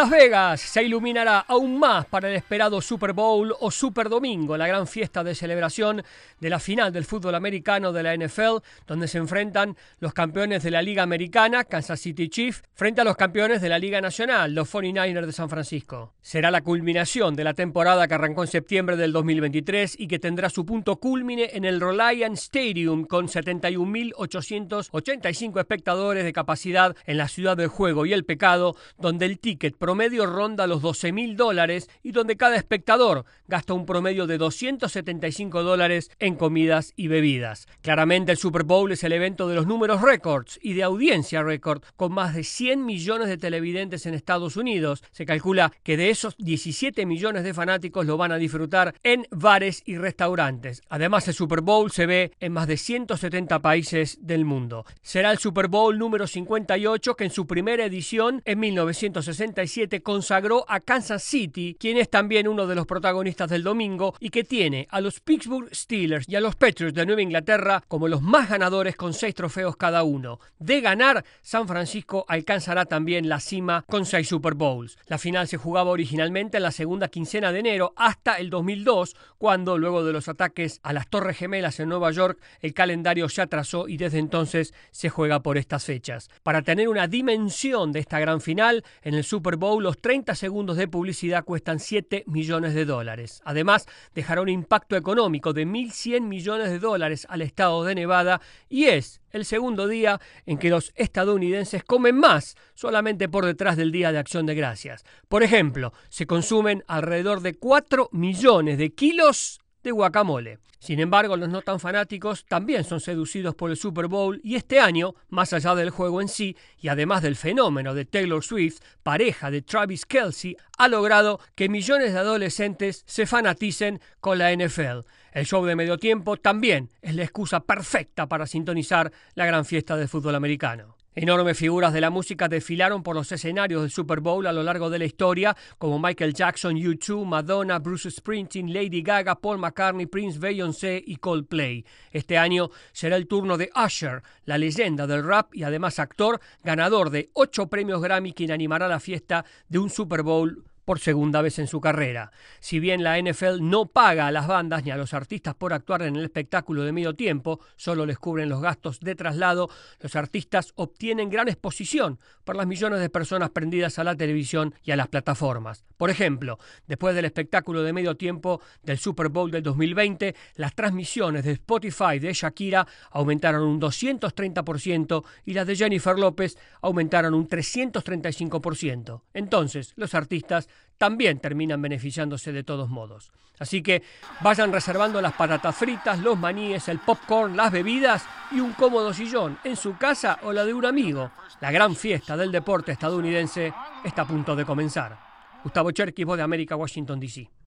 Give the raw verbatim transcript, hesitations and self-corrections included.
Las Vegas se iluminará aún más para el esperado Super Bowl o Super Domingo, la gran fiesta de celebración de la final del fútbol americano de la N F L, donde se enfrentan los campeones de la Liga Americana, Kansas City Chiefs, frente a los campeones de la Liga Nacional, los cuarenta y nueve ers de San Francisco. Será la culminación de la temporada que arrancó en septiembre del dos mil veintitrés y que tendrá su punto cúlmine en el Reliant Stadium con setenta y un mil ochocientos ochenta y cinco espectadores de capacidad en la ciudad del juego y el pecado, donde el ticket promedio ronda los doce mil dólares y donde cada espectador gasta un promedio de doscientos setenta y cinco dólares en comidas y bebidas. Claramente el Super Bowl es el evento de los números récords y de audiencia récord, con más de cien millones de televidentes en Estados Unidos. Se calcula que de esos diecisiete millones de fanáticos lo van a disfrutar en bares y restaurantes. Además, el Super Bowl se ve en más de ciento setenta países del mundo. Será el Super Bowl número cincuenta y ocho que en su primera edición en mil novecientos sesenta y siete consagró a Kansas City, quien es también uno de los protagonistas del domingo y que tiene a los Pittsburgh Steelers y a los Patriots de Nueva Inglaterra como los más ganadores con seis trofeos cada uno. De ganar, San Francisco alcanzará también la cima con seis Super Bowls. La final se jugaba originalmente en la segunda quincena de enero hasta el dos mil dos, cuando luego de los ataques a las Torres Gemelas en Nueva York, el calendario se atrasó y desde entonces se juega por estas fechas. Para tener una dimensión de esta gran final, en el Super Bowl los treinta segundos de publicidad cuestan siete millones de dólares. Además, dejará un impacto económico de mil cien millones de dólares al estado de Nevada y es el segundo día en que los estadounidenses comen más, solamente por detrás del Día de Acción de Gracias. Por ejemplo, se consumen alrededor de cuatro millones de kilos de guacamole. Sin embargo, los no tan fanáticos también son seducidos por el Super Bowl y este año, más allá del juego en sí y además del fenómeno de Taylor Swift, pareja de Travis Kelce, ha logrado que millones de adolescentes se fanaticen con la N F L. El show de medio tiempo también es la excusa perfecta para sintonizar la gran fiesta del fútbol americano. Enormes figuras de la música desfilaron por los escenarios del Super Bowl a lo largo de la historia, como Michael Jackson, U dos, Madonna, Bruce Springsteen, Lady Gaga, Paul McCartney, Prince, Beyoncé y Coldplay. Este año será el turno de Usher, la leyenda del rap y además actor, ganador de ocho premios Grammy, quien animará la fiesta de un Super Bowl por segunda vez en su carrera. Si bien la N F L no paga a las bandas ni a los artistas por actuar en el espectáculo de medio tiempo, solo les cubren los gastos de traslado, los artistas obtienen gran exposición por las millones de personas prendidas a la televisión y a las plataformas. Por ejemplo, después del espectáculo de medio tiempo del Super Bowl del dos mil veinte, las transmisiones de Spotify de Shakira aumentaron un doscientos treinta por ciento y las de Jennifer López aumentaron un trescientos treinta y cinco por ciento. Entonces, los artistas también terminan beneficiándose de todos modos. Así que vayan reservando las patatas fritas, los maníes, el popcorn, las bebidas y un cómodo sillón en su casa o la de un amigo. La gran fiesta del deporte estadounidense está a punto de comenzar. Gustavo Cherkis, Voz de América, Washington, D C